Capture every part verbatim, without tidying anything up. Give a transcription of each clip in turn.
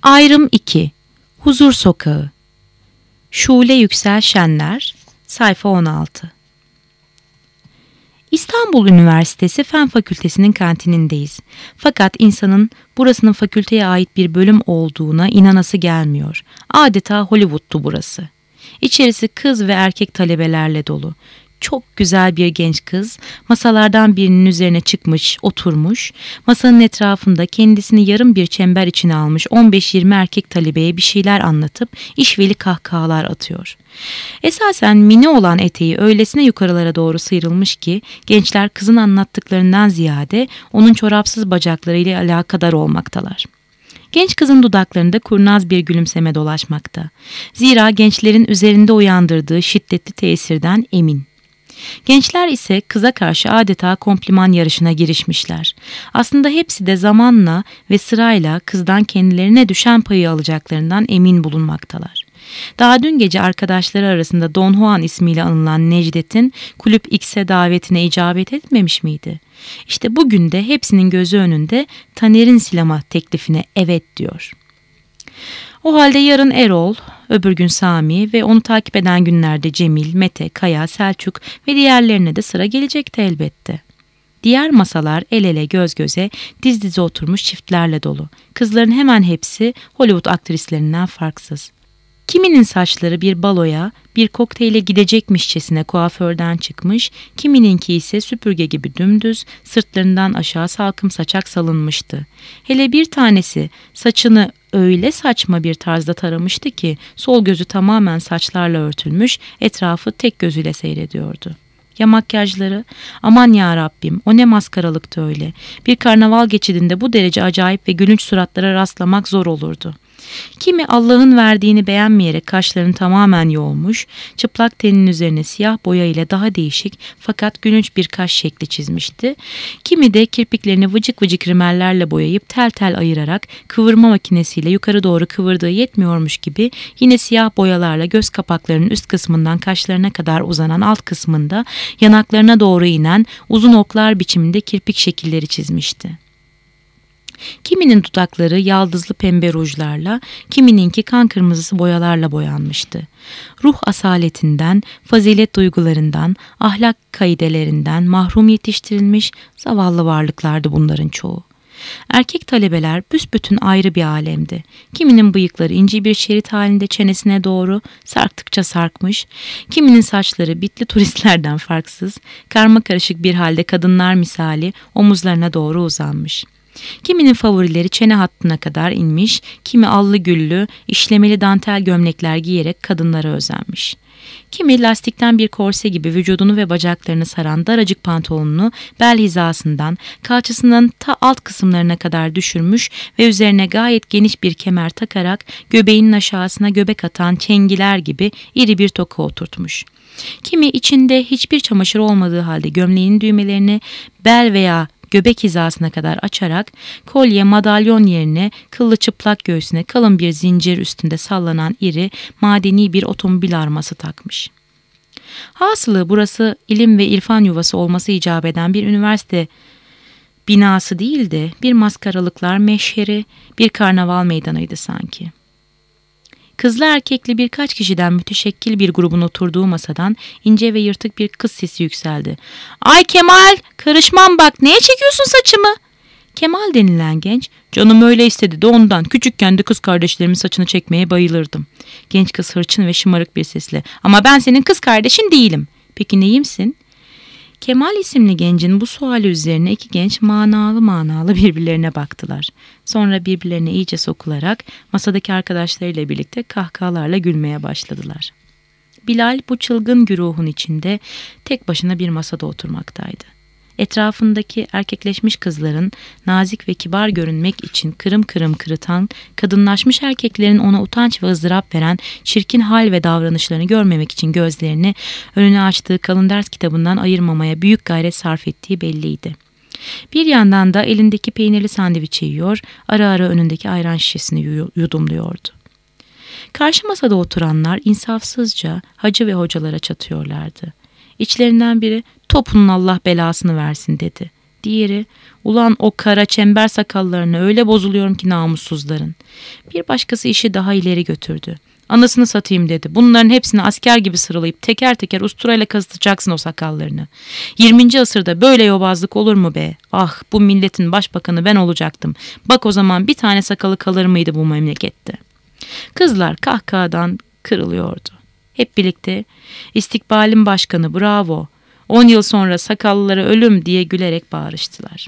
Ayrım iki. Huzur Sokağı. Şule Yüksel Şenler. Sayfa on altı. İstanbul Üniversitesi Fen Fakültesi'nin kantinindeyiz. Fakat insanın burasının fakülteye ait bir bölüm olduğuna inanası gelmiyor. Adeta Hollywood'tu burası. İçerisi kız ve erkek talebelerle dolu. Çok güzel bir genç kız masalardan birinin üzerine çıkmış, oturmuş. Masanın etrafında kendisini yarım bir çember içine almış on beş yirmi erkek talebeye bir şeyler anlatıp işveli kahkahalar atıyor. Esasen mini olan eteği öylesine yukarılara doğru sıyrılmış ki gençler kızın anlattıklarından ziyade onun çorapsız bacaklarıyla alakadar olmaktalar. Genç kızın dudaklarında kurnaz bir gülümseme dolaşmakta. Zira gençlerin üzerinde uyandırdığı şiddetli tesirden emin. Gençler ise kıza karşı adeta kompliman yarışına girişmişler. Aslında hepsi de zamanla ve sırayla kızdan kendilerine düşen payı alacaklarından emin bulunmaktalar. Daha dün gece arkadaşları arasında Don Juan ismiyle anılan Necdet'in Kulüp X'e davetine icabet etmemiş miydi? İşte bugün de hepsinin gözü önünde Taner'in silama teklifine evet diyor. O halde yarın Erol, öbür gün Sami ve onu takip eden günlerde Cemil, Mete, Kaya, Selçuk ve diğerlerine de sıra gelecekti elbette. Diğer masalar el ele göz göze diz dize oturmuş çiftlerle dolu. Kızların hemen hepsi Hollywood aktrislerinden farksız. Kiminin saçları bir baloya, bir kokteyle gidecekmişçesine kuaförden çıkmış, kimininki ise süpürge gibi dümdüz, sırtlarından aşağı salkım saçak salınmıştı. Hele bir tanesi saçını öyle saçma bir tarzda taramıştı ki sol gözü tamamen saçlarla örtülmüş, etrafı tek gözüyle seyrediyordu. Ya makyajları? Aman ya Rabbim, o ne maskaralıktı öyle. Bir karnaval geçidinde bu derece acayip ve gülünç suratlara rastlamak zor olurdu. Kimi Allah'ın verdiğini beğenmeyerek kaşlarını tamamen yolmuş, çıplak teninin üzerine siyah boya ile daha değişik fakat gülünç bir kaş şekli çizmişti. Kimi de kirpiklerini vıcık vıcık rimellerle boyayıp tel tel ayırarak kıvırma makinesiyle yukarı doğru kıvırdığı yetmiyormuş gibi yine siyah boyalarla göz kapaklarının üst kısmından kaşlarına kadar uzanan alt kısmında yanaklarına doğru inen uzun oklar biçiminde kirpik şekilleri çizmişti. Kiminin dudakları yaldızlı pembe rujlarla, kimininki kan kırmızısı boyalarla boyanmıştı. Ruh asaletinden, fazilet duygularından, ahlak kaidelerinden mahrum yetiştirilmiş zavallı varlıklardı bunların çoğu. Erkek talebeler büsbütün ayrı bir alemdi. Kiminin bıyıkları ince bir şerit halinde çenesine doğru sarktıkça sarkmış, kiminin saçları bitli turistlerden farksız, karmakarışık bir halde kadınlar misali omuzlarına doğru uzanmış. Kiminin favorileri çene hattına kadar inmiş, kimi allı güllü, işlemeli dantel gömlekler giyerek kadınlara özenmiş. Kimi lastikten bir korse gibi vücudunu ve bacaklarını saran daracık pantolonunu bel hizasından, kalçasının ta alt kısımlarına kadar düşürmüş ve üzerine gayet geniş bir kemer takarak göbeğinin aşağısına göbek atan çengiler gibi iri bir toka oturtmuş. Kimi içinde hiçbir çamaşır olmadığı halde gömleğinin düğmelerini bel veya göbek hizasına kadar açarak kolye, madalyon yerine kıllı çıplak göğsüne kalın bir zincir üstünde sallanan iri, madeni bir otomobil arması takmış. Hasılı burası ilim ve irfan yuvası olması icap eden bir üniversite binası değil de bir maskaralıklar meşheri, bir karnaval meydanıydı sanki. Kızlı erkekli birkaç kişiden müteşekkil bir grubun oturduğu masadan ince ve yırtık bir kız sesi yükseldi. "Ay Kemal, karışmam bak, neye çekiyorsun saçımı?" Kemal denilen genç, "Canım öyle istedi de ondan, küçükken de kız kardeşlerimin saçını çekmeye bayılırdım." Genç kız hırçın ve şımarık bir sesle, "Ama ben senin kız kardeşin değilim." "Peki neyimsin?" Kemal isimli gencin bu suali üzerine iki genç manalı manalı birbirlerine baktılar. Sonra birbirlerine iyice sokularak masadaki arkadaşlarıyla birlikte kahkahalarla gülmeye başladılar. Bilal bu çılgın güruhun içinde tek başına bir masada oturmaktaydı. Etrafındaki erkekleşmiş kızların nazik ve kibar görünmek için kırım kırım kırıtan, kadınlaşmış erkeklerin ona utanç ve ızdırap veren çirkin hal ve davranışlarını görmemek için gözlerini önüne açtığı kalın ders kitabından ayırmamaya büyük gayret sarf ettiği belliydi. Bir yandan da elindeki peynirli sandviçi yiyor, ara ara önündeki ayran şişesini yudumluyordu. Karşı masada oturanlar insafsızca hacı ve hocalara çatıyorlardı. İçlerinden biri "Topunun Allah belasını versin" dedi. Diğeri, ulan o kara çember sakallarına öyle bozuluyorum ki namussuzların. Bir başkası işi daha ileri götürdü. Anasını satayım dedi. Bunların hepsini asker gibi sıralayıp teker teker usturayla kazıtacaksın o sakallarını. yirminci asırda böyle yobazlık olur mu be? Ah, bu milletin başbakanı ben olacaktım. Bak o zaman bir tane sakalı kalır mıydı bu memlekette? Kızlar kahkahadan kırılıyordu. Hep birlikte istikbalin başkanı bravo. On yıl sonra sakallılara ölüm diye gülerek bağırıştılar.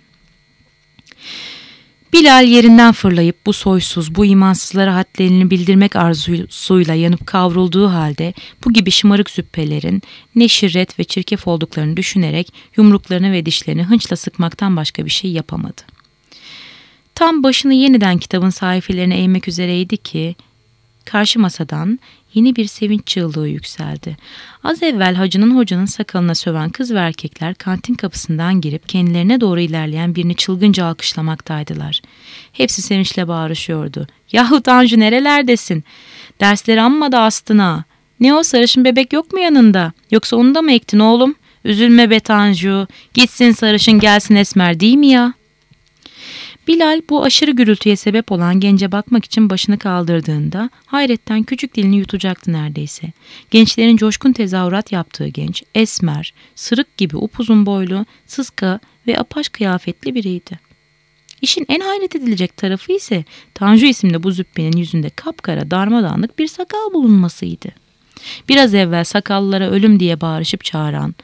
Bilal yerinden fırlayıp bu soysuz, bu imansızlara hadlerini bildirmek arzusuyla yanıp kavrulduğu halde bu gibi şımarık züppelerin ne şirret ve çirkef olduklarını düşünerek yumruklarını ve dişlerini hınçla sıkmaktan başka bir şey yapamadı. Tam başını yeniden kitabın sayfelerine eğmek üzereydi ki karşı masadan yeni bir sevinç çığlığı yükseldi. Az evvel hacının hocanın sakalına söven kız ve erkekler kantin kapısından girip kendilerine doğru ilerleyen birini çılgınca alkışlamaktaydılar. Hepsi sevinçle bağırışıyordu. "Yahu Tanju nerelerdesin? Dersleri amma da astın ha. Ne o sarışın bebek yok mu yanında? Yoksa onu da mı ektin oğlum? Üzülme be Tanju. Gitsin sarışın gelsin esmer değil mi ya?" Bilal bu aşırı gürültüye sebep olan gence bakmak için başını kaldırdığında hayretten küçük dilini yutacaktı neredeyse. Gençlerin coşkun tezahürat yaptığı genç, esmer, sırık gibi upuzun boylu, sıska ve apaş kıyafetli biriydi. İşin en hayret edilecek tarafı ise Tanju isimli bu züppenin yüzünde kapkara darmadağınık bir sakal bulunmasıydı. Biraz evvel sakallılara ölüm diye bağırışıp çağıran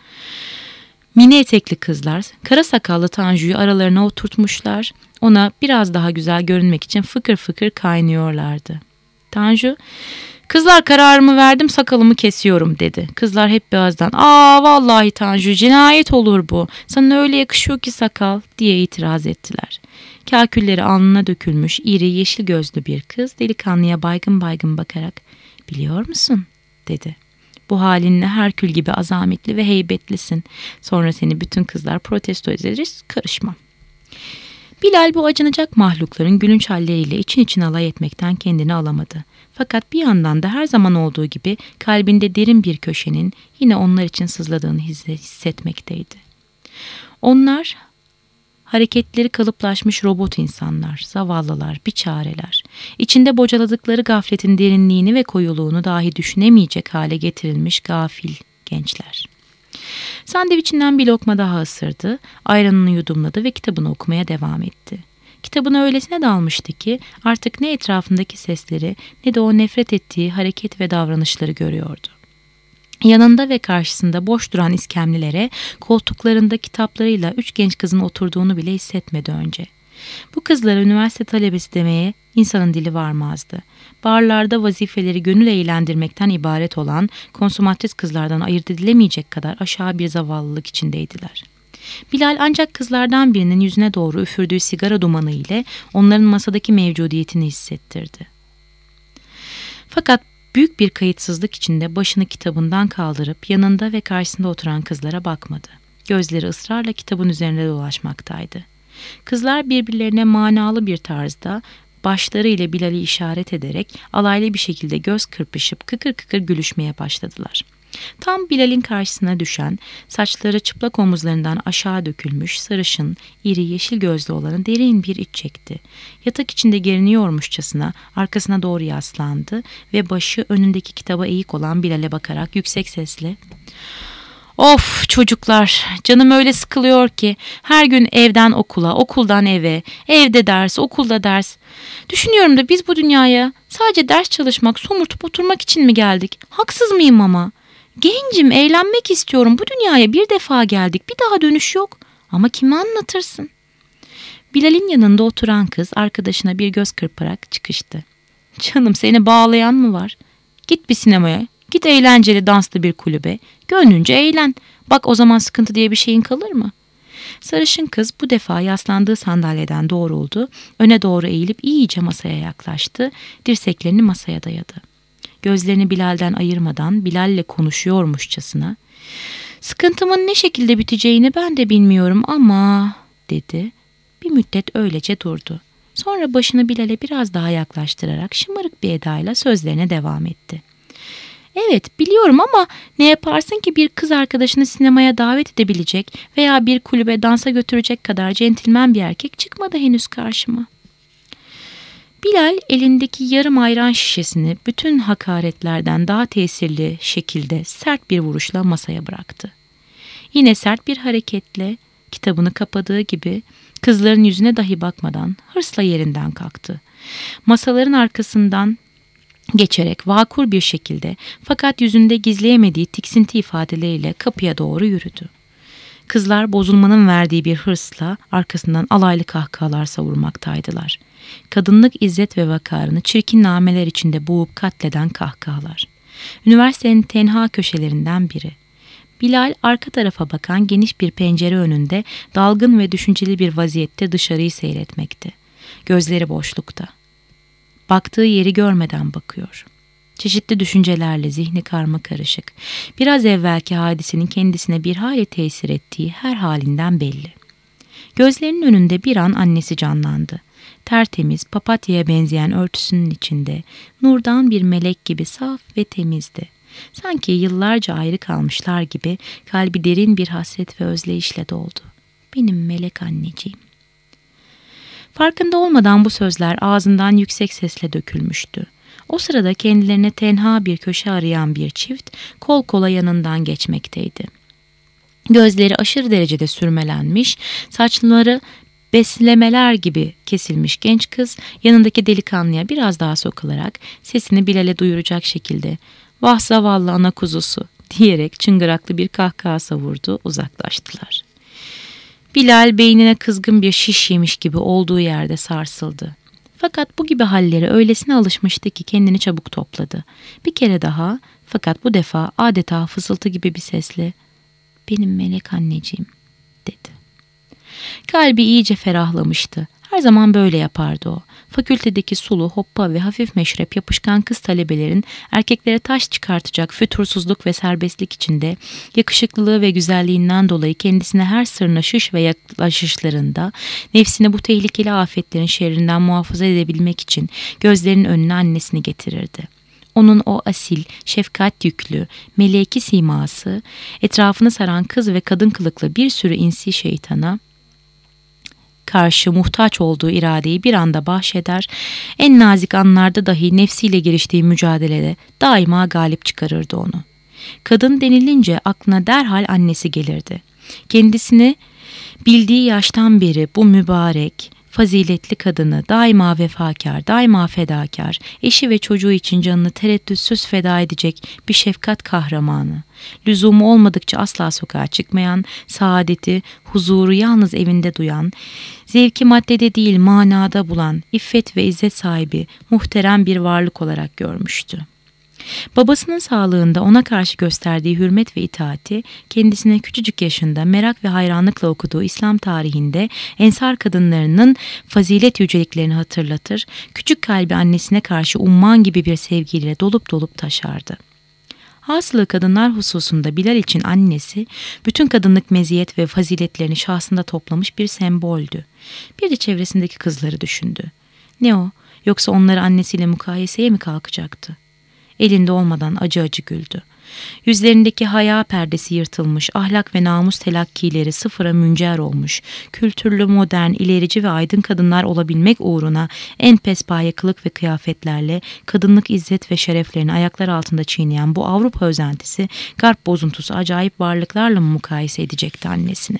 mini etekli kızlar kara sakallı Tanju'yu aralarına oturtmuşlar, ona biraz daha güzel görünmek için fıkır fıkır kaynıyorlardı. Tanju, "Kızlar kararımı verdim, sakalımı kesiyorum," dedi. Kızlar hep bir ağızdan, "Aa vallahi Tanju cinayet olur bu. Sana öyle yakışıyor ki sakal," diye itiraz ettiler. Kakülleri alnına dökülmüş iri yeşil gözlü bir kız delikanlıya baygın baygın bakarak, "Biliyor musun?" dedi. "Bu halinle Herkül gibi azametli ve heybetlisin. Sonra seni bütün kızlar protesto ederiz, karışmam." Bilal bu acınacak mahlukların gülünç halleriyle için için alay etmekten kendini alamadı. Fakat bir yandan da her zaman olduğu gibi kalbinde derin bir köşenin yine onlar için sızladığını hissetmekteydi. Onlar hareketleri kalıplaşmış robot insanlar, zavallılar, biçareler. İçinde bocaladıkları gafletin derinliğini ve koyuluğunu dahi düşünemeyecek hale getirilmiş gafil gençler. Sandviçinden bir lokma daha ısırdı, ayranını yudumladı ve kitabını okumaya devam etti. Kitabına öylesine dalmıştı ki artık ne etrafındaki sesleri ne de o nefret ettiği hareket ve davranışları görüyordu. Yanında ve karşısında boş duran iskemlelere koltuklarında kitaplarıyla üç genç kızın oturduğunu bile hissetmedi önce. Bu kızlara üniversite talebesi demeye insanın dili varmazdı. Barlarda vazifeleri gönül eğlendirmekten ibaret olan konsumatris kızlardan ayırt edilemeyecek kadar aşağı bir zavallılık içindeydiler. Bilal ancak kızlardan birinin yüzüne doğru üfürdüğü sigara dumanı ile onların masadaki mevcudiyetini hissettirdi. Fakat büyük bir kayıtsızlık içinde başını kitabından kaldırıp yanında ve karşısında oturan kızlara bakmadı. Gözleri ısrarla kitabın üzerinde dolaşmaktaydı. Kızlar birbirlerine manalı bir tarzda başlarıyla Bilal'i işaret ederek alaylı bir şekilde göz kırpışıp kıkır kıkır gülüşmeye başladılar. Tam Bilal'in karşısına düşen, saçları çıplak omuzlarından aşağı dökülmüş, sarışın, iri yeşil gözlü olanı derin bir iç çekti. Yatak içinde geriniyormuşçasına arkasına doğru yaslandı ve başı önündeki kitaba eğik olan Bilal'e bakarak yüksek sesle, "Of çocuklar, canım öyle sıkılıyor ki her gün evden okula, okuldan eve, evde ders, okulda ders. Düşünüyorum da biz bu dünyaya sadece ders çalışmak, somurtup oturmak için mi geldik? Haksız mıyım ama? Gencim, eğlenmek istiyorum. Bu dünyaya bir defa geldik, bir daha dönüş yok. Ama kime anlatırsın?" Bilal'in yanında oturan kız arkadaşına bir göz kırparak çıkıştı. "Canım, seni bağlayan mı var? Git bir sinemaya. Git eğlenceli danslı bir kulübe. Gönlünce eğlen. Bak o zaman sıkıntı diye bir şeyin kalır mı?" Sarışın kız bu defa yaslandığı sandalyeden doğruldu. Öne doğru eğilip iyice masaya yaklaştı. Dirseklerini masaya dayadı. Gözlerini Bilal'den ayırmadan Bilal'le konuşuyormuşçasına, "Sıkıntımın ne şekilde biteceğini ben de bilmiyorum ama," dedi. Bir müddet öylece durdu. Sonra başını Bilal'e biraz daha yaklaştırarak şımarık bir edayla sözlerine devam etti. Evet, biliyorum ama ne yaparsın ki bir kız arkadaşını sinemaya davet edebilecek veya bir kulübe dansa götürecek kadar centilmen bir erkek çıkmadı henüz karşıma. Bilal elindeki yarım ayran şişesini bütün hakaretlerden daha tesirli şekilde sert bir vuruşla masaya bıraktı. Yine sert bir hareketle kitabını kapadığı gibi kızların yüzüne dahi bakmadan hırsla yerinden kalktı. Masaların arkasından geçerek vakur bir şekilde fakat yüzünde gizleyemediği tiksinti ifadeleriyle kapıya doğru yürüdü. Kızlar bozulmanın verdiği bir hırsla arkasından alaylı kahkahalar savurmaktaydılar. Kadınlık izzet ve vakarını çirkin nameler içinde boğup katleden kahkahalar. Üniversitenin tenha köşelerinden biri. Bilal arka tarafa bakan geniş bir pencere önünde dalgın ve düşünceli bir vaziyette dışarıyı seyretmekti. Gözleri boşlukta. Baktığı yeri görmeden bakıyor. Çeşitli düşüncelerle zihni karmakarışık. Biraz evvelki hadisenin kendisine bir hayli tesir ettiği her halinden belli. Gözlerinin önünde bir an annesi canlandı. Tertemiz, papatyaya benzeyen örtüsünün içinde, nurdan bir melek gibi saf ve temizdi. Sanki yıllarca ayrı kalmışlar gibi kalbi derin bir hasret ve özleyişle doldu. Benim melek anneciğim. Farkında olmadan bu sözler ağzından yüksek sesle dökülmüştü. O sırada kendilerine tenha bir köşe arayan bir çift kol kola yanından geçmekteydi. Gözleri aşırı derecede sürmelenmiş, saçları beslemeler gibi kesilmiş genç kız yanındaki delikanlıya biraz daha sokularak sesini Bilal'e duyuracak şekilde "Vah zavallı ana kuzusu" diyerek çıngıraklı bir kahkaha savurdu, uzaklaştılar. Bilal beynine kızgın bir şiş yemiş gibi olduğu yerde sarsıldı. Fakat bu gibi hallere öylesine alışmıştı ki kendini çabuk topladı. Bir kere daha, fakat bu defa adeta fısıltı gibi bir sesle "Benim melek anneciğim" dedi. Kalbi iyice ferahlamıştı. Her zaman böyle yapardı o. Fakültedeki sulu, hoppa ve hafif meşrep yapışkan kız talebelerin erkeklere taş çıkartacak fütursuzluk ve serbestlik içinde yakışıklılığı ve güzelliğinden dolayı kendisine her sırnaşış ve yaklaşışlarında nefsini bu tehlikeli afetlerin şerrinden muhafaza edebilmek için gözlerinin önüne annesini getirirdi. Onun o asil, şefkat yüklü, meleki siması etrafını saran kız ve kadın kılıklı bir sürü insi şeytana karşı muhtaç olduğu iradeyi bir anda bahşeder, en nazik anlarda dahi nefsiyle giriştiği mücadelede daima galip çıkarırdı onu. Kadın denilince aklına derhal annesi gelirdi. Kendisini bildiği yaştan beri bu mübarek, faziletli kadını daima vefakar, daima fedakar, eşi ve çocuğu için canını tereddütsüz feda edecek bir şefkat kahramanı, lüzumu olmadıkça asla sokağa çıkmayan, saadeti, huzuru yalnız evinde duyan, zevki maddede değil manada bulan, iffet ve izzet sahibi, muhterem bir varlık olarak görmüştü. Babasının sağlığında ona karşı gösterdiği hürmet ve itaati, kendisine küçücük yaşında merak ve hayranlıkla okuduğu İslam tarihinde ensar kadınlarının fazilet yüceliklerini hatırlatır, küçük kalbi annesine karşı umman gibi bir sevgiyle dolup dolup taşardı. Hasılı kadınlar hususunda Bilal için annesi, bütün kadınlık meziyet ve faziletlerini şahsında toplamış bir semboldü. Bir de çevresindeki kızları düşündü. Ne o, yoksa onları annesiyle mukayeseye mi kalkacaktı? Elinde olmadan acı acı güldü. Yüzlerindeki haya perdesi yırtılmış, ahlak ve namus telakkileri sıfıra müncer olmuş, kültürlü, modern, ilerici ve aydın kadınlar olabilmek uğruna en pespaye kılık ve kıyafetlerle kadınlık izzet ve şereflerini ayaklar altında çiğneyen bu Avrupa özentisi, garp bozuntusu acayip varlıklarla mı mukayese edecekti annesini?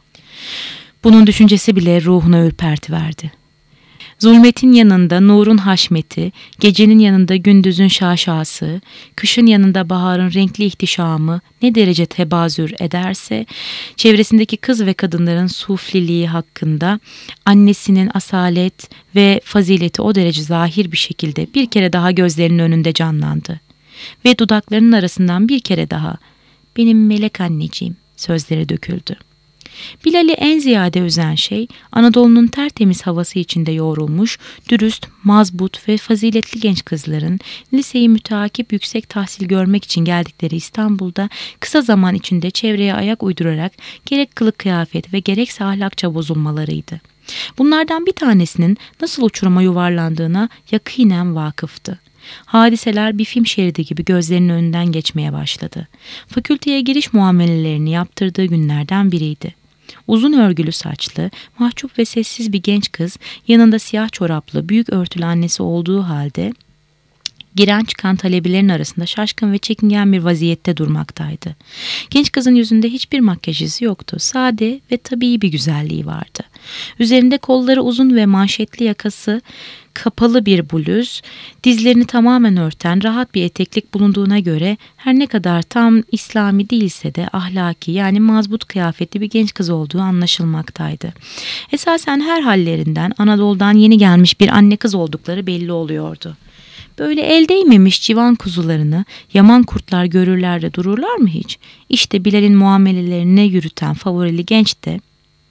Bunun düşüncesi bile ruhuna ürpertiverdi. Zulmetin yanında nurun haşmeti, gecenin yanında gündüzün şaşası, kışın yanında baharın renkli ihtişamı ne derece tebazür ederse, çevresindeki kız ve kadınların sufliliği hakkında annesinin asalet ve fazileti o derece zahir bir şekilde bir kere daha gözlerinin önünde canlandı. Ve dudaklarının arasından bir kere daha "Benim melek anneciğim" sözleri döküldü. Bilal'i en ziyade üzen şey, Anadolu'nun tertemiz havası içinde yoğrulmuş, dürüst, mazbut ve faziletli genç kızların liseyi müteakip yüksek tahsil görmek için geldikleri İstanbul'da kısa zaman içinde çevreye ayak uydurarak gerek kılık kıyafet ve gerekse ahlakça bozulmalarıydı. Bunlardan bir tanesinin nasıl uçuruma yuvarlandığına yakinen vakıftı. Hadiseler bir film şeridi gibi gözlerinin önünden geçmeye başladı. Fakülteye giriş muamelelerini yaptırdığı günlerden biriydi. Uzun örgülü saçlı, mahcup ve sessiz bir genç kız yanında siyah çoraplı, büyük örtülü annesi olduğu halde giren çıkan talebelerinin arasında şaşkın ve çekingen bir vaziyette durmaktaydı. Genç kızın yüzünde hiçbir makyaj izi yoktu. Sade ve tabii bir güzelliği vardı. Üzerinde kolları uzun ve manşetli yakası kapalı bir bluz, dizlerini tamamen örten rahat bir eteklik bulunduğuna göre her ne kadar tam İslami değilse de ahlaki yani mazbut kıyafetli bir genç kız olduğu anlaşılmaktaydı. Esasen her hallerinden Anadolu'dan yeni gelmiş bir anne kız oldukları belli oluyordu. Böyle el değmemiş civan kuzularını yaman kurtlar görürler de dururlar mı hiç? İşte Bilal'in muamelelerini yürüten favorili genç de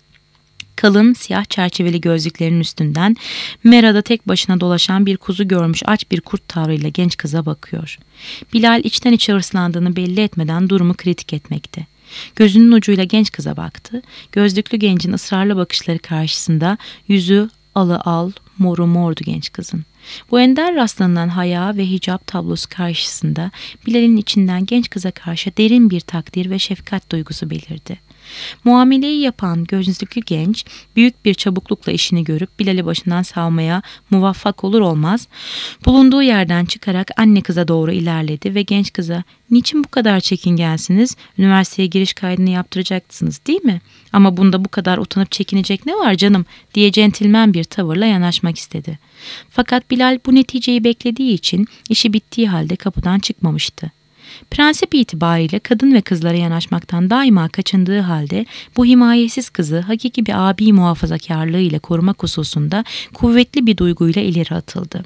kalın siyah çerçeveli gözlüklerinin üstünden merada tek başına dolaşan bir kuzu görmüş aç bir kurt tavrıyla genç kıza bakıyor. Bilal içten içe hırslandığını belli etmeden durumu kritik etmekte. Gözünün ucuyla genç kıza baktı. Gözlüklü gencin ısrarlı bakışları karşısında yüzü alı al, moru mordu genç kızın. Bu ender rastlanılan haya ve hicap tablosu karşısında Bilal'in içinden genç kıza karşı derin bir takdir ve şefkat duygusu belirdi. Muameleyi yapan gözlüklü genç büyük bir çabuklukla işini görüp Bilal'i başından savmaya muvaffak olur olmaz bulunduğu yerden çıkarak anne kıza doğru ilerledi ve genç kıza "Niçin bu kadar çekingensiniz? Üniversiteye giriş kaydını yaptıracaksınız değil mi? Ama bunda bu kadar utanıp çekinecek ne var canım?" diye centilmen bir tavırla yanaşmak istedi. Fakat Bilal bu neticeyi beklediği için işi bittiği halde kapıdan çıkmamıştı. Prensip itibariyle kadın ve kızlara yanaşmaktan daima kaçındığı halde bu himayesiz kızı hakiki bir abi muhafazakarlığı ile korumak hususunda kuvvetli bir duyguyla ileri atıldı.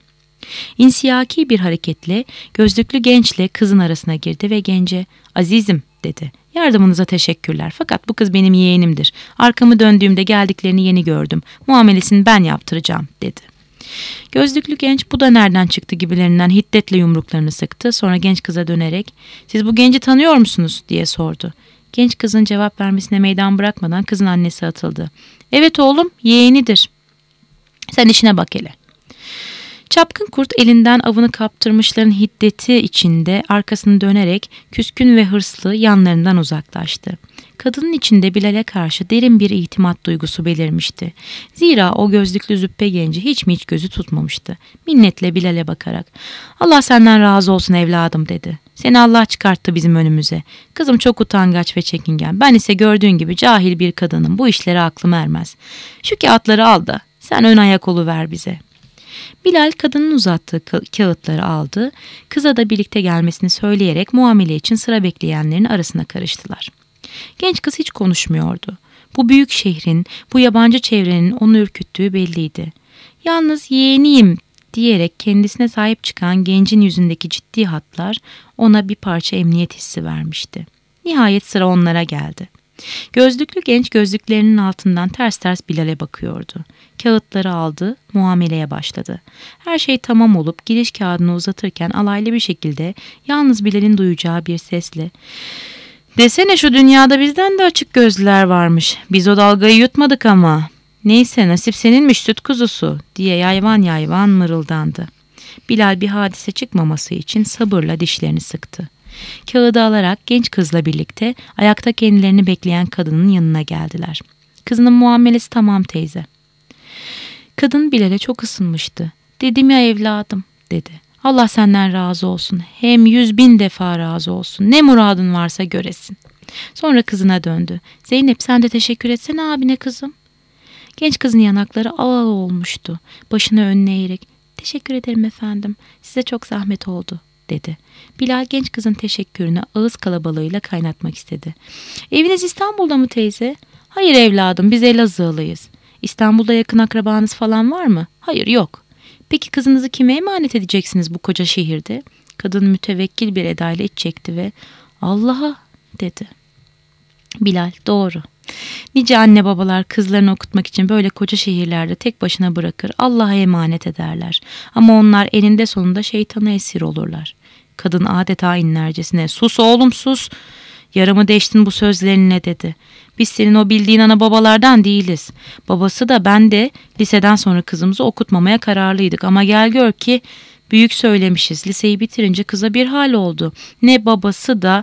İnsiyaki bir hareketle gözlüklü gençle kızın arasına girdi ve gence "Azizim," dedi. "Yardımınıza teşekkürler fakat bu kız benim yeğenimdir. Arkamı döndüğümde geldiklerini yeni gördüm. Muamelesini ben yaptıracağım," dedi. Gözlüklü genç "Bu da nereden çıktı?" gibilerinden hiddetle yumruklarını sıktı. Sonra genç kıza dönerek "Siz bu genci tanıyor musunuz?" diye sordu. Genç kızın cevap vermesine meydan bırakmadan kızın annesi atıldı. "Evet oğlum, yeğenidir. Sen işine bak hele." Çapkın kurt elinden avını kaptırmışların hiddeti içinde arkasını dönerek küskün ve hırslı yanlarından uzaklaştı. Kadının içinde Bilal'e karşı derin bir itimat duygusu belirmişti. Zira o gözlüklü züppe genci hiç mi hiç gözü tutmamıştı. Minnetle Bilal'e bakarak "Allah senden razı olsun evladım," dedi. "Seni Allah çıkarttı bizim önümüze. Kızım çok utangaç ve çekingen. Ben ise gördüğün gibi cahil bir kadınım. Bu işlere aklım ermez. Şu kağıtları al da sen ön ayak oluver bize." Bilal kadının uzattığı kağıtları aldı. Kıza da birlikte gelmesini söyleyerek muamele için sıra bekleyenlerin arasına karıştılar. Genç kız hiç konuşmuyordu. Bu büyük şehrin, bu yabancı çevrenin onu ürküttüğü belliydi. Yalnız "yeğeniyim" diyerek kendisine sahip çıkan gencin yüzündeki ciddi hatlar ona bir parça emniyet hissi vermişti. Nihayet sıra onlara geldi. Gözlüklü genç gözlüklerinin altından ters ters Bilal'e bakıyordu. Kağıtları aldı, muameleye başladı. Her şey tamam olup giriş kağıdını uzatırken alaylı bir şekilde yalnız Bilal'in duyacağı bir sesle "Desene şu dünyada bizden de açık gözlüler varmış. Biz o dalgayı yutmadık ama. Neyse nasip seninmiş süt kuzusu," diye yayvan yayvan mırıldandı. Bilal bir hadise çıkmaması için sabırla dişlerini sıktı. Kağıdı alarak genç kızla birlikte ayakta kendilerini bekleyen kadının yanına geldiler. "Kızının muamelesi tamam teyze." Kadın Bilal'e çok ısınmıştı. "Dedim ya evladım," dedi. "Allah senden razı olsun. Hem yüz bin defa razı olsun. Ne muradın varsa göresin." Sonra kızına döndü. "Zeynep sen de teşekkür etsene abine kızım." Genç kızın yanakları al al olmuştu. Başını önüne eğerek "Teşekkür ederim efendim. Size çok zahmet oldu," dedi. Bilal genç kızın teşekkürünü ağız kalabalığıyla kaynatmak istedi. "Eviniz İstanbul'da mı teyze?" "Hayır evladım, biz Elazığlıyız." "İstanbul'da yakın akrabanız falan var mı?" "Hayır yok." "Peki kızınızı kime emanet edeceksiniz bu koca şehirde?" Kadın mütevekkil bir edayla iç çekti ve "Allah'a," dedi. Bilal doğru. Nice anne babalar kızlarını okutmak için böyle koca şehirlerde tek başına bırakır, Allah'a emanet ederler. Ama onlar eninde sonunda şeytana esir olurlar. Kadın adeta inlercesine "Sus oğlum sus. Yaramı deştin bu sözlerinle," dedi. "Biz senin o bildiğin ana babalardan değiliz. Babası da ben de liseden sonra kızımızı okutmamaya kararlıydık ama gel gör ki Büyük söylemişiz. Liseyi bitirince kıza bir hal oldu. Ne babası da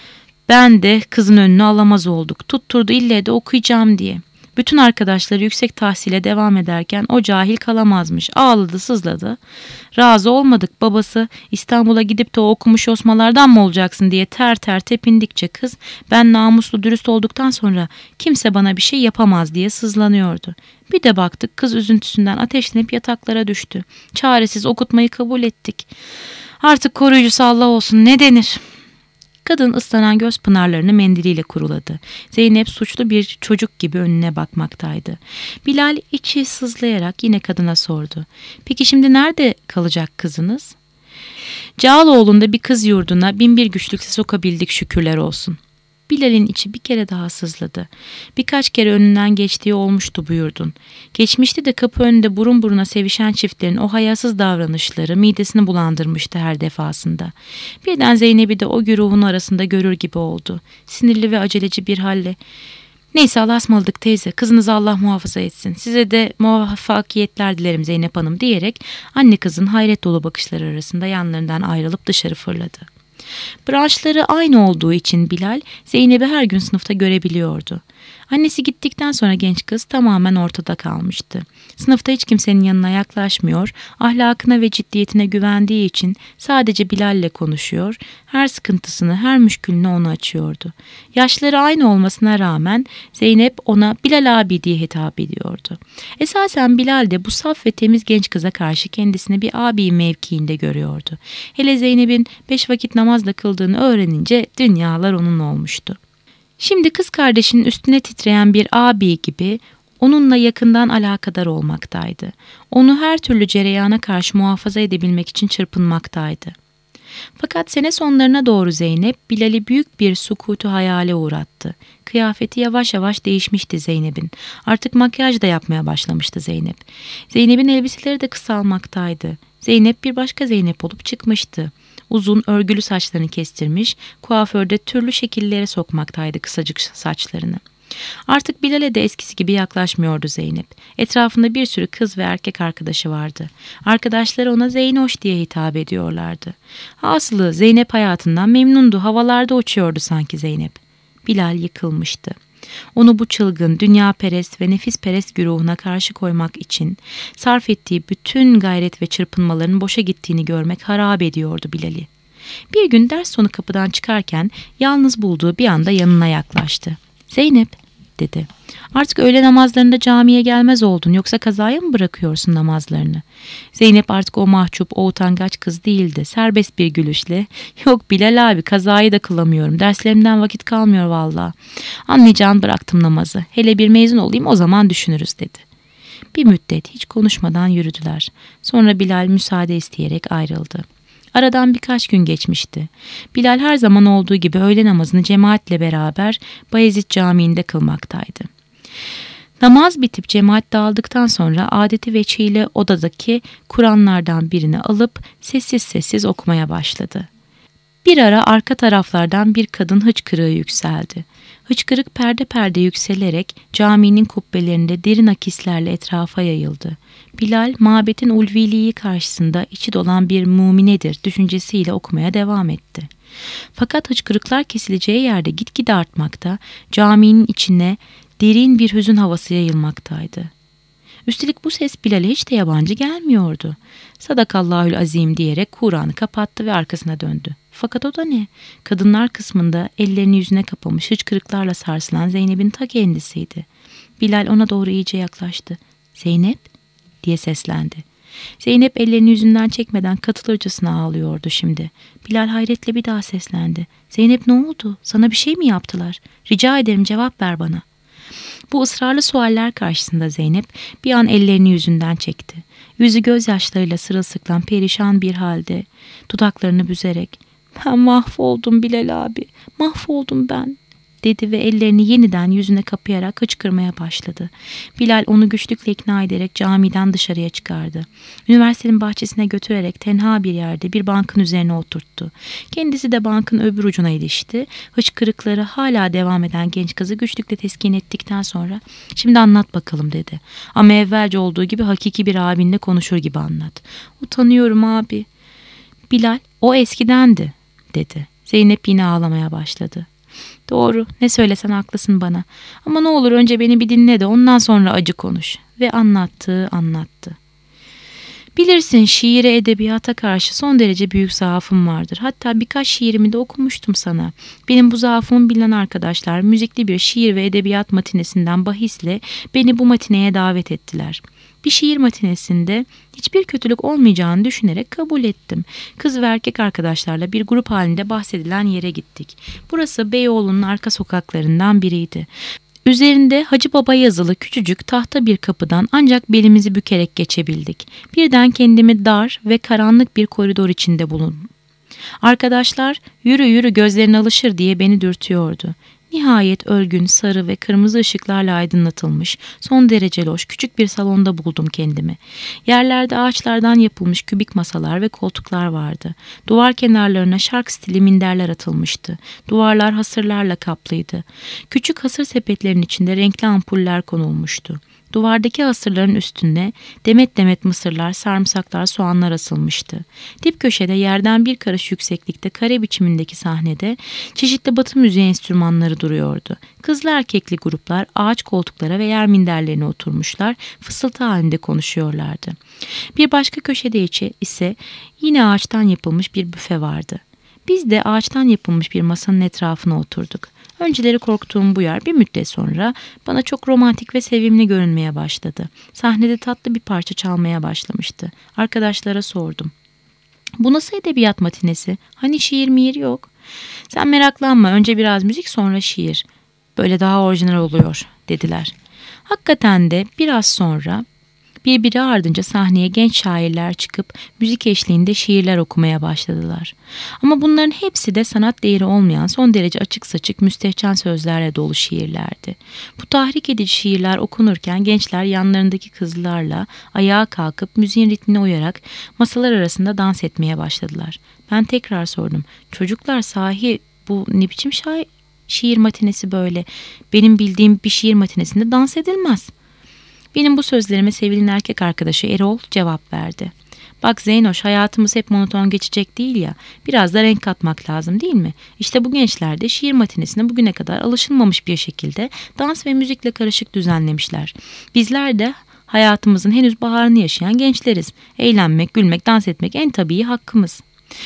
ben de kızın önünü alamaz olduk. Tutturdu ille de okuyacağım diye. Bütün arkadaşları yüksek tahsile devam ederken o cahil kalamazmış. Ağladı, sızladı. Razı olmadık. Babası İstanbul'a gidip de o okumuş osmalardan mı olacaksın diye ter ter tepindikçe kız ben namuslu dürüst olduktan sonra kimse bana bir şey yapamaz diye sızlanıyordu. Bir de baktık kız üzüntüsünden ateşlenip yataklara düştü. Çaresiz okutmayı kabul ettik. Artık koruyucusu Allah olsun ne denir? Kadın ıslanan göz pınarlarını mendiliyle kuruladı. Zeynep suçlu bir çocuk gibi önüne bakmaktaydı. Bilal içi sızlayarak yine kadına sordu. Peki şimdi nerede kalacak kızınız? Cağaloğlu'nda bir kız yurduna bin bir güçlükle sokabildik şükürler olsun. Bilal'in içi bir kere daha sızladı. Birkaç kere önünden geçtiği olmuştu bu yurdun. Geçmişti de kapı önünde burun buruna sevişen çiftlerin o hayasız davranışları midesini bulandırmıştı her defasında. Birden Zeynep'i de o güruhun arasında görür gibi oldu. Sinirli ve aceleci bir halle. Neyse Allah'a ısmarladık teyze, kızınızı Allah muhafaza etsin. Size de muvaffakiyetler dilerim Zeynep Hanım diyerek anne kızın hayret dolu bakışları arasında yanlarından ayrılıp dışarı fırladı. Branşları aynı olduğu için Bilal Zeynep'i her gün sınıfta görebiliyordu. Annesi gittikten sonra genç kız tamamen ortada kalmıştı. Sınıfta hiç kimsenin yanına yaklaşmıyor, ahlakına ve ciddiyetine güvendiği için sadece Bilal'le konuşuyor, her sıkıntısını, her müşkülünü ona açıyordu. Yaşları aynı olmasına rağmen Zeynep ona Bilal abi diye hitap ediyordu. Esasen Bilal de bu saf ve temiz genç kıza karşı kendisini bir abi mevkiinde görüyordu. Hele Zeynep'in beş vakit namazla kıldığını öğrenince dünyalar onun olmuştu. Şimdi kız kardeşinin üstüne titreyen bir abi gibi onunla yakından alakadar olmaktaydı. Onu her türlü cereyana karşı muhafaza edebilmek için çırpınmaktaydı. Fakat sene sonlarına doğru Zeynep Bilal'i büyük bir sukutu hayale uğrattı. Kıyafeti yavaş yavaş değişmişti Zeynep'in. Artık makyaj da yapmaya başlamıştı Zeynep. Zeynep'in elbiseleri de kısalmaktaydı. Zeynep bir başka Zeynep olup çıkmıştı. Uzun örgülü saçlarını kestirmiş, kuaförde türlü şekillere sokmaktaydı kısacık saçlarını. Artık Bilal'e de eskisi gibi yaklaşmıyordu Zeynep. Etrafında bir sürü kız ve erkek arkadaşı vardı. Arkadaşları ona Zeynoş diye hitap ediyorlardı. Hasılı Zeynep hayatından memnundu, havalarda uçuyordu sanki Zeynep. Bilal yıkılmıştı. Onu bu çılgın, dünyaperest ve nefisperest güruhuna karşı koymak için sarf ettiği bütün gayret ve çırpınmaların boşa gittiğini görmek harap ediyordu Bilal'i. Bir gün ders sonu kapıdan çıkarken yalnız bulduğu bir anda yanına yaklaştı. "Zeynep," dedi. "Artık öğle namazlarında camiye gelmez oldun, yoksa kazaya mı bırakıyorsun namazlarını?" Zeynep artık o mahcup, o utangaç kız değildi. Serbest bir gülüşle, "Yok Bilal abi, kazayı da kılamıyorum. Derslerimden vakit kalmıyor vallahi. Anlayacağın bıraktım namazı. Hele bir mezun olayım, o zaman düşünürüz," dedi. Bir müddet hiç konuşmadan yürüdüler. Sonra Bilal müsaade isteyerek ayrıldı. Aradan birkaç gün geçmişti. Bilal her zaman olduğu gibi öğle namazını cemaatle beraber Bayezid Camii'nde kılmaktaydı. Namaz bitip cemaat dağıldıktan sonra adeti veçiyle odadaki Kur'anlardan birini alıp sessiz sessiz okumaya başladı. Bir ara arka taraflardan bir kadın hıçkırığı yükseldi. Hıçkırık perde perde yükselerek caminin kubbelerinde derin akislerle etrafa yayıldı. Bilal, mabetin ulviliği karşısında içi dolan bir muminedir düşüncesiyle okumaya devam etti. Fakat hıçkırıklar kesileceği yerde gitgide artmakta, caminin içine derin bir hüzün havası yayılmaktaydı. Üstelik bu ses Bilal'e hiç de yabancı gelmiyordu. "Sadakallahül azim" diyerek Kur'an'ı kapattı ve arkasına döndü. Fakat o da ne? Kadınlar kısmında ellerini yüzüne kapamış hıçkırıklarla sarsılan Zeynep'in ta kendisiydi. Bilal ona doğru iyice yaklaştı. "Zeynep?" diye seslendi. Zeynep ellerini yüzünden çekmeden katılırcasına ağlıyordu şimdi. Bilal hayretle bir daha seslendi. "Zeynep, ne oldu? Sana bir şey mi yaptılar? Rica ederim, cevap ver bana." Bu ısrarlı sualler karşısında Zeynep bir an ellerini yüzünden çekti. Yüzü gözyaşlarıyla sırılsıklam perişan bir halde, dudaklarını büzerek "Ben mahvoldum Bilal abi, mahvoldum ben," dedi ve ellerini yeniden yüzüne kapayarak hıçkırmaya başladı. Bilal onu güçlükle ikna ederek camiden dışarıya çıkardı. Üniversitenin bahçesine götürerek tenha bir yerde bir bankın üzerine oturttu. Kendisi de bankın öbür ucuna ilişti. Hıçkırıkları hala devam eden genç kızı güçlükle teskin ettikten sonra "Şimdi anlat bakalım," dedi. "Ama evvelce olduğu gibi hakiki bir abinle konuşur gibi anlat." "Utanıyorum abi. Bilal, o eskidendi dedi. Zeynep yine ağlamaya başladı. Doğru, ne söylesen haklısın bana. Ama ne olur önce beni bir dinle de ondan sonra acı konuş. Ve anlattı, anlattı. Bilirsin, şiire, edebiyata karşı son derece büyük zaafım vardır. Hatta birkaç şiirimi de okumuştum sana. Benim bu zaafımı bilen arkadaşlar müzikli bir şiir ve edebiyat matinesinden bahisle beni bu matineye davet ettiler. Bir şiir matinesinde hiçbir kötülük olmayacağını düşünerek kabul ettim. Kız ve erkek arkadaşlarla bir grup halinde bahsedilen yere gittik. Burası Beyoğlu'nun arka sokaklarından biriydi. Üzerinde Hacı Baba yazılı küçücük tahta bir kapıdan ancak belimizi bükerek geçebildik. Birden kendimi dar ve karanlık bir koridor içinde bulundum. Arkadaşlar yürü yürü gözlerin alışır diye beni dürtüyordu. Nihayet ölgün, sarı ve kırmızı ışıklarla aydınlatılmış, son derece loş küçük bir salonda buldum kendimi. Yerlerde ağaçlardan yapılmış kübik masalar ve koltuklar vardı. Duvar kenarlarına şark stili minderler atılmıştı. Duvarlar hasırlarla kaplıydı. Küçük hasır sepetlerin içinde renkli ampuller konulmuştu. Duvardaki hasırların üstünde demet demet mısırlar, sarımsaklar, soğanlar asılmıştı. Dip köşede yerden bir karış yükseklikte kare biçimindeki sahnede çeşitli batı müziği enstrümanları duruyordu. Kızlı erkekli gruplar ağaç koltuklara ve yer minderlerine oturmuşlar, fısıltı halinde konuşuyorlardı. Bir başka köşede ise yine ağaçtan yapılmış bir büfe vardı. Biz de ağaçtan yapılmış bir masanın etrafına oturduk. Önceleri korktuğum bu yer bir müddet sonra bana çok romantik ve sevimli görünmeye başladı. Sahnede tatlı bir parça çalmaya başlamıştı. Arkadaşlara sordum. Bu nasıl edebiyat matinesi? Hani şiir mihir yok? Sen meraklanma, önce biraz müzik sonra şiir. Böyle daha orijinal oluyor dediler. Hakikaten de biraz sonra birbiri ardınca sahneye genç şairler çıkıp müzik eşliğinde şiirler okumaya başladılar. Ama bunların hepsi de sanat değeri olmayan son derece açık saçık müstehcen sözlerle dolu şiirlerdi. Bu tahrik edici şiirler okunurken gençler yanlarındaki kızlarla ayağa kalkıp müziğin ritmine uyarak masalar arasında dans etmeye başladılar. Ben tekrar sordum. Çocuklar, sahi bu ne biçim şair, şiir matinesi böyle? Benim bildiğim bir şiir matinesinde dans edilmez. Benim bu sözlerime sevilen erkek arkadaşı Erol cevap verdi. Bak Zeynoş, hayatımız hep monoton geçecek değil ya, biraz da renk katmak lazım değil mi? İşte bu gençler de şiir matinesine bugüne kadar alışılmamış bir şekilde dans ve müzikle karışık düzenlemişler. Bizler de hayatımızın henüz baharını yaşayan gençleriz. Eğlenmek, gülmek, dans etmek en tabii hakkımız.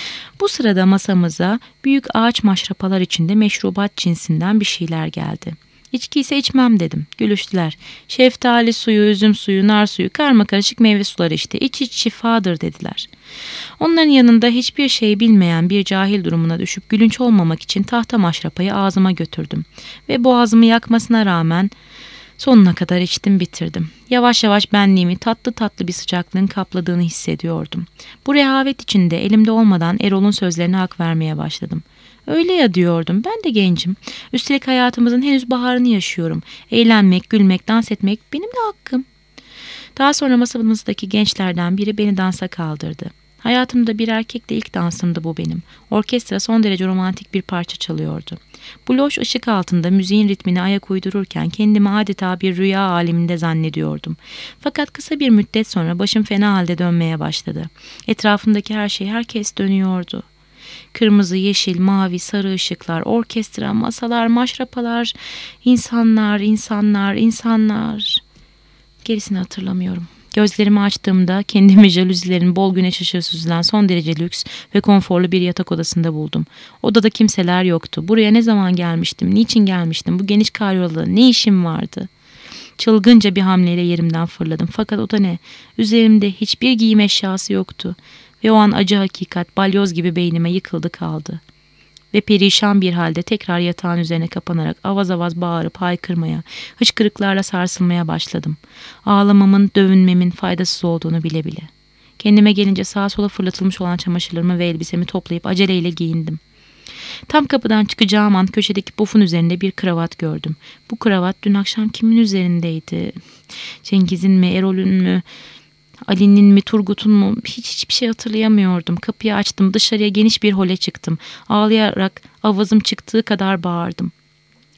Bu sırada masamıza büyük ağaç maşrapalar içinde meşrubat cinsinden bir şeyler geldi. İçki ise içmem dedim. Gülüştüler. Şeftali suyu, üzüm suyu, nar suyu, karmakarışık meyve suları işte. İç iç şifadır dediler. Onların yanında hiçbir şey bilmeyen bir cahil durumuna düşüp gülünç olmamak için tahta maşrapayı ağzıma götürdüm. Ve boğazımı yakmasına rağmen sonuna kadar içtim, bitirdim. Yavaş yavaş benliğimi tatlı tatlı bir sıcaklığın kapladığını hissediyordum. Bu rehavet içinde elimde olmadan Erol'un sözlerine hak vermeye başladım. Öyle ya diyordum, ben de gencim. Üstelik hayatımızın henüz baharını yaşıyorum. Eğlenmek, gülmek, dans etmek benim de hakkım. Daha sonra masamızdaki gençlerden biri beni dansa kaldırdı. Hayatımda bir erkekle ilk dansımdı bu benim. Orkestra son derece romantik bir parça çalıyordu. Bu loş ışık altında müziğin ritmine ayak uydururken kendimi adeta bir rüya aleminde zannediyordum. Fakat kısa bir müddet sonra başım fena halde dönmeye başladı. Etrafımdaki her şey, herkes dönüyordu. Kırmızı, yeşil, mavi, sarı ışıklar, orkestra, masalar, maşrapalar, insanlar, insanlar, insanlar. Gerisini hatırlamıyorum. Gözlerimi açtığımda kendimi jaluzilerin bol güneş ışığı süzülen son derece lüks ve konforlu bir yatak odasında buldum. Odada kimseler yoktu. Buraya ne zaman gelmiştim, niçin gelmiştim, bu geniş karyolada ne işim vardı? Çılgınca bir hamleyle yerimden fırladım. Fakat o da ne? Üzerimde hiçbir giyim eşyası yoktu. Ve o an acı hakikat balyoz gibi beynime yıkıldı kaldı. Ve perişan bir halde tekrar yatağın üzerine kapanarak avaz avaz bağırıp haykırmaya, hıçkırıklarla sarsılmaya başladım. Ağlamamın, dövünmemin faydasız olduğunu bile bile. Kendime gelince sağa sola fırlatılmış olan çamaşırlarımı ve elbisemi toplayıp aceleyle giyindim. Tam kapıdan çıkacağım an köşedeki pufun üzerinde bir kravat gördüm. Bu kravat dün akşam kimin üzerindeydi? Cengiz'in mi, Erol'ün mü? Ali'nin mi, Turgut'un mu? Hiç hiçbir şey hatırlayamıyordum. Kapıyı açtım, dışarıya geniş bir hole çıktım. Ağlayarak avazım çıktığı kadar bağırdım.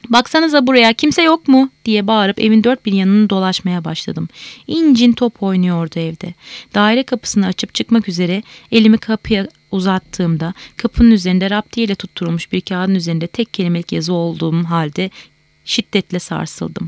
"Baksanıza buraya, kimse yok mu?" diye bağırıp evin dört bir yanını dolaşmaya başladım. İncin top oynuyordu evde. Daire kapısını açıp çıkmak üzere elimi kapıya uzattığımda kapının üzerinde raptiyeyle tutturulmuş bir kağıdın üzerinde tek kelimelik yazı olduğum halde şiddetle sarsıldım.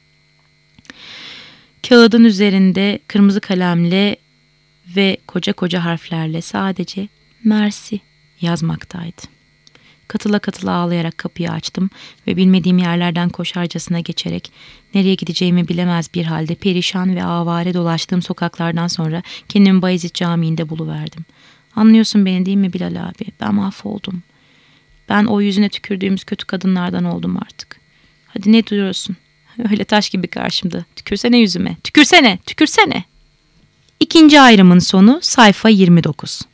Kağıdın üzerinde kırmızı kalemle ve koca koca harflerle sadece "Mersi" yazmaktaydı. Katıla katıla ağlayarak kapıyı açtım ve bilmediğim yerlerden koşarcasına geçerek nereye gideceğimi bilemez bir halde perişan ve avare dolaştığım sokaklardan sonra kendimi Bayezid Camii'nde buluverdim. Anlıyorsun beni değil mi Bilal abi? Ben mahvoldum. Ben o yüzüne tükürdüğümüz kötü kadınlardan oldum artık. Hadi ne duruyorsun? Öyle taş gibi karşımda. Tükürsene yüzüme. Tükürsene, tükürsene. İkinci ayrımın sonu sayfa yirmi dokuz.